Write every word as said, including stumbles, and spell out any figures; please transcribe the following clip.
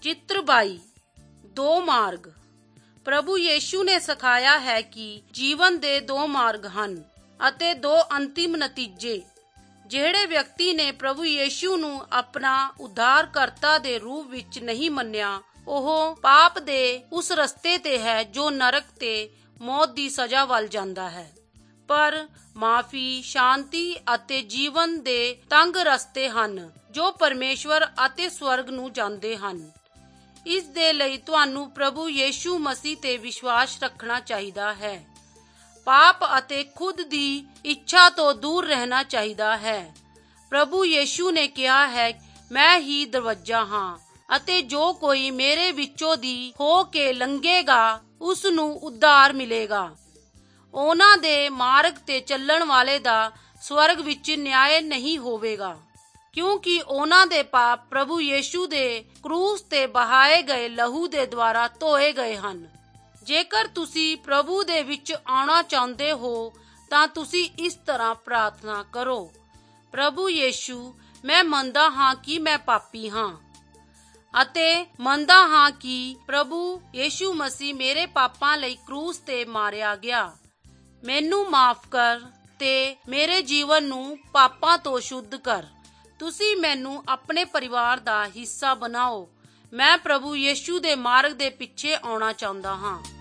चित्र बाई दो मार्ग। प्रभु यीशु ने सिखाया है कि जीवन दे दो मार्ग ਹਨ ਅਤੇ ਦੋ ਅੰਤਿਮ ਨਤੀਜੇ। ਜਿਹੜੇ ਵਿਅਕਤੀ ਨੇ ਪ੍ਰਭੂ ਯੀਸ਼ੂ ਨੂੰ ਆਪਣਾ ਉद्धारकर्ता ਦੇ ਰੂਪ ਵਿੱਚ ਨਹੀਂ ਮੰਨਿਆ, ਉਹ ਪਾਪ ਦੇ ਉਸ ਰਸਤੇ ਤੇ ਹੈ ਜੋ ਨਰਕ ਤੇ ਮੌਤ ਦੀ ਸਜ਼ਾ ਵੱਲ ਜਾਂਦਾ ਹੈ। ਪਰ ਮਾਫੀ, ਸ਼ਾਂਤੀ ਅਤੇ ਜੀਵਨ ਦੇ ਤੰਗ ਰਸਤੇ ਹਨ ਜੋ ਪਰਮੇਸ਼ਵਰ ਅਤੇ ਸਵਰਗ ਨੂੰ ਜਾਂਦੇ ਹਨ। ਇਸ ਦੇ ਲਈ ਤੁਹਾਨੂੰ ਪ੍ਰਭੂ ਯੀਸ਼ੂ ਮਸੀਹ ਤੇ ਵਿਸ਼ਵਾਸ ਰੱਖਣਾ ਚਾਹੀਦਾ ਹੈ। ਪਾਪ ਅਤੇ ਖੁਦ ਦੀ ਇੱਛਾ ਤੋਂ ਦੂਰ ਰਹਿਣਾ ਚਾਹੀਦਾ ਹੈ। ਪ੍ਰਭੂ ਯੀਸ਼ੂ ਨੇ ਕਿਹਾ ਹੈ, ਮੈਂ ਹੀ ਦਰਵਾਜ਼ਾ ਹਾਂ ਅਤੇ ਜੋ ਕੋਈ ਮੇਰੇ ਵਿੱਚੋਂ ਦੀ ਹੋ ਕੇ ਲੰਘੇਗਾ ਉਸ ਨੂੰ ਉद्धार ਮਿਲੇਗਾ। ਉਹਨਾਂ ਦੇ ਮਾਰਗ ਤੇ ਚੱਲਣ ਵਾਲੇ ਦਾ ਸਵਰਗ ਵਿੱਚ ਨਿਆਂ ਨਹੀਂ ਹੋਵੇਗਾ, ਕਿਉਂਕਿ ਉਹਨਾਂ ਦੇ ਪਾਪ ਪ੍ਰਭੂ ਯੀਸ਼ੂ ਦੇ ਕਰੂਸ ਤੇ ਬਹਾਏ ਗਏ ਲਹੂ ਦੇ ਦੁਆਰਾ ਧੋਏ ਗਏ ਹਨ। ਜੇਕਰ ਤੁਸੀਂ ਪ੍ਰਭੂ ਦੇ ਵਿੱਚ ਆਉਣਾ ਚਾਹੁੰਦੇ ਹੋ ਤਾਂ ਤੁਸੀਂ ਇਸ ਤਰ੍ਹਾਂ ਪ੍ਰਾਰਥਨਾ ਕਰੋ, ਪ੍ਰਭੂ ਯੀਸ਼ੂ, ਮੈਂ ਮੰਨਦਾ ਹਾਂ ਕਿ ਮੈਂ ਪਾਪੀ ਹਾਂ ਅਤੇ ਮੰਨਦਾ ਹਾਂ ਕਿ ਪ੍ਰਭੂ ਯੀਸ਼ੂ ਮਸੀਹ ਮੇਰੇ ਪਾਪਾਂ ਲਈ ਕਰੂਸ ਤੇ ਮਾਰਿਆ ਗਿਆ। ਮੈਨੂੰ ਮਾਫ ਕਰ ਤੇ ਮੇਰੇ ਜੀਵਨ ਨੂੰ ਪਾਪਾਂ ਤੋਂ ਸ਼ੁੱਧ ਕਰ। ਤੁਸੀਂ ਮੈਨੂੰ ਆਪਣੇ ਪਰਿਵਾਰ ਦਾ ਹਿੱਸਾ ਬਣਾਓ। ਮੈਂ ਪ੍ਰਭੂ ਯੀਸ਼ੂ ਦੇ ਮਾਰਗ ਦੇ ਪਿੱਛੇ ਆਉਣਾ ਚਾਹੁੰਦਾ ਹਾਂ।